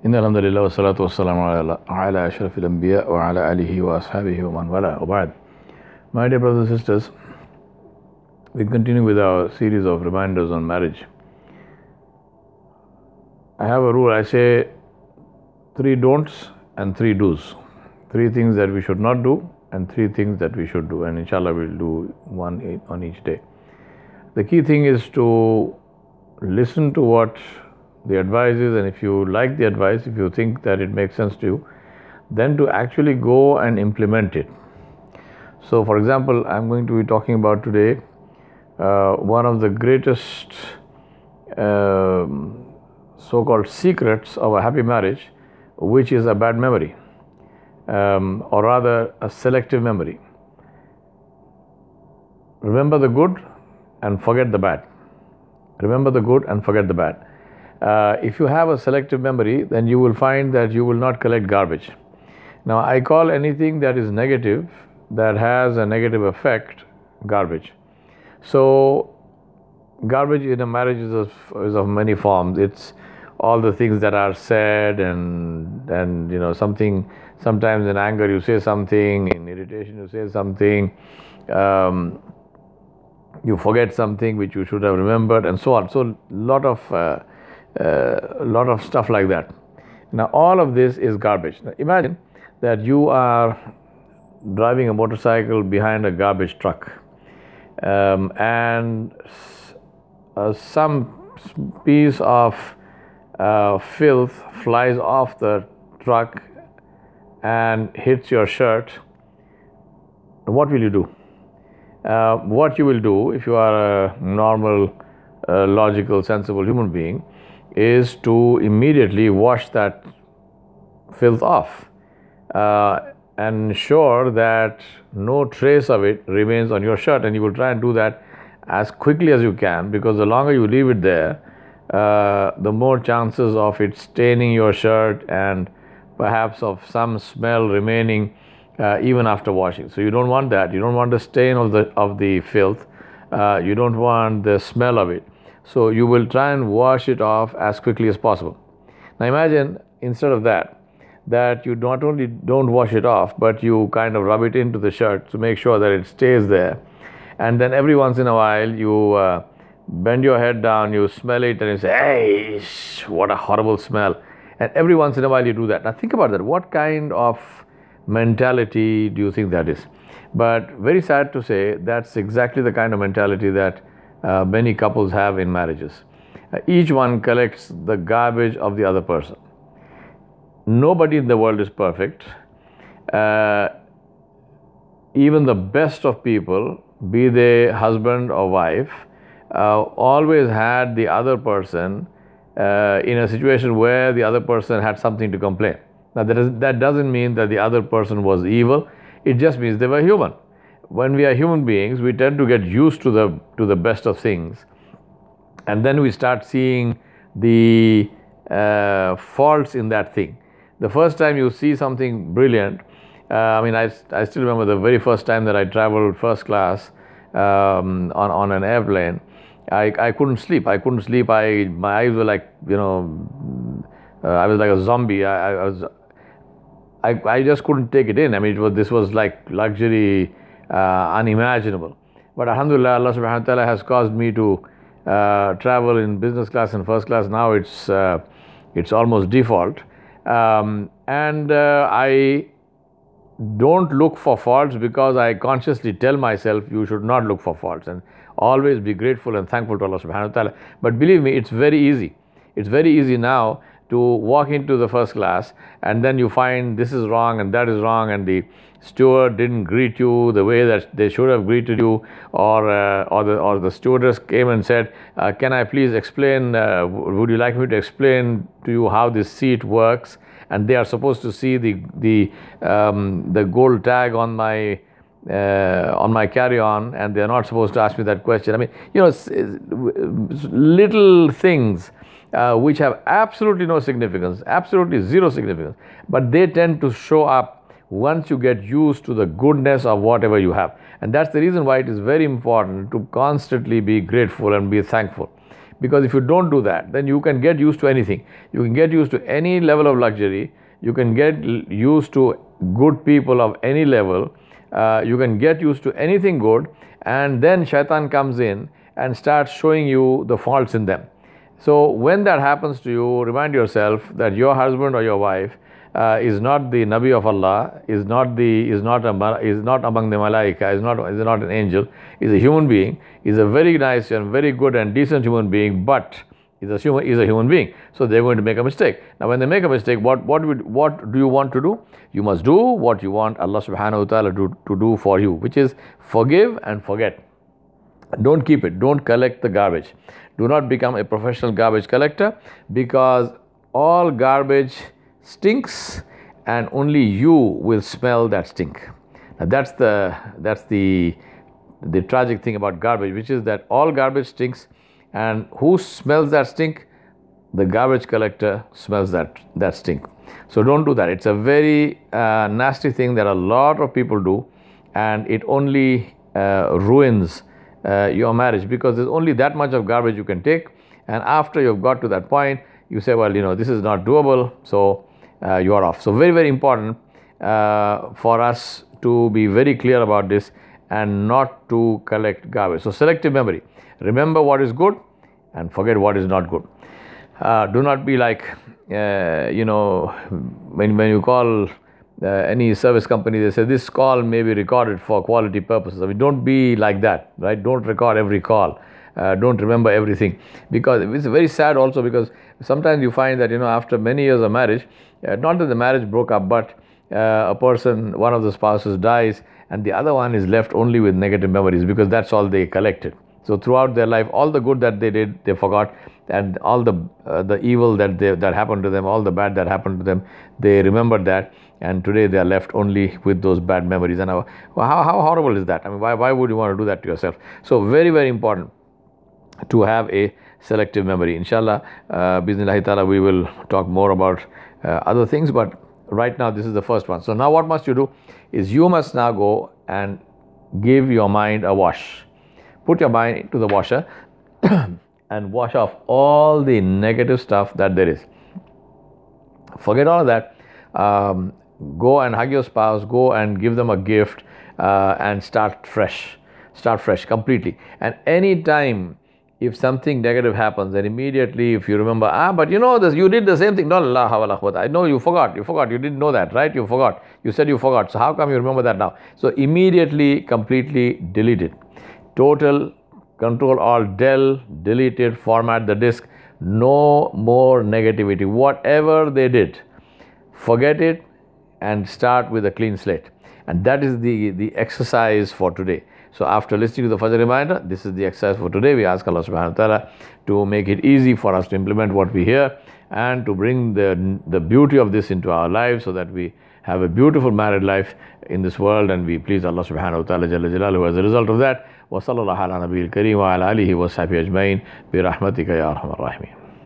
إن الحمد لله والصلاة والسلام على أشرف الأنبياء وعلى آله وأصحابه ومن والاه وبعد. My dear brothers and sisters, we continue with our series of reminders on marriage. I have a rule. I say 3 don'ts and 3 do's. 3 things that we should not do and 3 things that we should do, and inshallah we'll do one on each day. The key thing is to listen to what the advice is, and if you like the advice, if you think that it makes sense to you, then to actually go and implement it. So, for example, I'm going to be talking about today one of the greatest so-called secrets of a happy marriage, which is a bad memory, or rather a selective memory. Remember the good and forget the bad. Remember the good and forget the bad. If you have a selective memory, then you will find that you will not collect garbage. Now, I call anything that is negative, that has a negative effect, garbage. So, garbage in a marriage is of many forms. It's all the things that are said and something. Sometimes in anger you say something, in irritation you say something. You forget something which you should have remembered, and so on. So, lot of stuff like that. Now, all of this is garbage. Now, imagine that you are driving a motorcycle behind a garbage truck, and some piece of filth flies off the truck and hits your shirt. What will you do? What you will do, if you are a normal, logical, sensible human being, is to immediately wash that filth off and ensure that no trace of it remains on your shirt, and you will try and do that as quickly as you can, because the longer you leave it there, the more chances of it staining your shirt and perhaps of some smell remaining even after washing. So you don't want that. You don't want the stain of the filth. You don't want the smell of it. So you will try and wash it off as quickly as possible. Now imagine, instead of that you not only don't wash it off, but you kind of rub it into the shirt to make sure that it stays there. And then every once in a while you bend your head down, you smell it, and you say, "Hey, what a horrible smell." And every once in a while you do that. Now think about that. What kind of mentality do you think that is? But very sad to say, that's exactly the kind of mentality that many couples have in marriages. Each one collects the garbage of the other person. Nobody in the world is perfect. Even the best of people, be they husband or wife, always had the other person in a situation where the other person had something to complain. Now that doesn't mean that the other person was evil. It just means they were human. When we are human beings, we tend to get used to the best of things, and then we start seeing the faults in that thing. The first time you see something brilliant, I still remember the very first time that I traveled first class on an airplane. I couldn't sleep. My eyes were like, I was like a zombie. I just couldn't take it in. This was like luxury, unimaginable. But alhamdulillah, Allah subhanahu wa ta'ala has caused me to travel in business class and first class. Now it's almost default. I don't look for faults, because I consciously tell myself you should not look for faults and always be grateful and thankful to Allah subhanahu wa ta'ala. But believe me, it's very easy. It's very easy now to walk into the first class and then you find this is wrong and that is wrong, and the steward didn't greet you the way that they should have greeted you, or the stewardess came and said, "Can I please explain? Would you like me to explain to you how this seat works?" And they are supposed to see the gold tag on my carry-on, and they are not supposed to ask me that question. Little things which have absolutely no significance, absolutely zero significance, but they tend to show up once you get used to the goodness of whatever you have. And that's the reason why it is very important to constantly be grateful and be thankful. Because if you don't do that, then you can get used to anything. You can get used to any level of luxury. You can get used to good people of any level. You can get used to anything good, and then shaitan comes in and starts showing you the faults in them. So when that happens to you, remind yourself that your husband or your wife is not the Nabi of Allah, is not among the Malaika, is not an angel, is a human being, is a very nice and very good and decent human being, but is a human being. So they're going to make a mistake. Now when they make a mistake, what do you want to do? You must do what you want Allah subhanahu wa ta'ala to do for you, which is forgive and forget. Don't keep it. Don't collect the garbage. Do not become a professional garbage collector, because all garbage stinks and only you will smell that stink. Now that's the tragic thing about garbage, which is that all garbage stinks, and who smells that stink? The garbage collector smells that stink. So don't do that. It's a very nasty thing that a lot of people do, and it only ruins your marriage, because there's only that much of garbage you can take, and after you've got to that point, you say, well, this is not doable, so you are off. So very, very important for us to be very clear about this and not to collect garbage. So selective memory. Remember what is good and forget what is not good. Do not be like, when you call any service company, they say this call may be recorded for quality purposes. I mean, don't be like that, right? Don't record every call. Don't remember everything, because it's very sad also, because sometimes you find that after many years of marriage, not that the marriage broke up, but a person, one of the spouses dies, and the other one is left only with negative memories, because that's all they collected. So throughout their life, all the good that they did, they forgot, and all the evil that happened to them, all the bad that happened to them, they remembered that, and today they are left only with those bad memories. And how horrible is that? I mean, why would you want to do that to yourself? So very, very important to have a selective memory. Inshallah, Bismillah ta'ala, we will talk more about other things, but right now this is the first one. So now what must you do is you must now go and give your mind a wash. Put your mind into the washer and wash off all the negative stuff that there is. Forget all of that. Go and hug your spouse, go and give them a gift, and start fresh completely. And any time if something negative happens, then immediately if you remember, but this, you did the same thing. No, la hawla quwwata. I know you forgot, you didn't know that, right? You forgot. You said you forgot. So how come you remember that now? So immediately, completely delete it. Total Control Alt Del, delete it, format the disk. No more negativity. Whatever they did, forget it and start with a clean slate. And that is the exercise for today. So after listening to the Fajr reminder, this is the exercise for today. We ask Allah subhanahu wa ta'ala to make it easy for us to implement what we hear and to bring the beauty of this into our lives, so that we have a beautiful married life in this world and we please Allah subhanahu wa ta'ala jalla jalaluhu as a result of that. Wa sallallahu ala nabiyil kareem wa ala alihi wa sahbihi ajma'in bi rahmatika ya arhamar rahimin.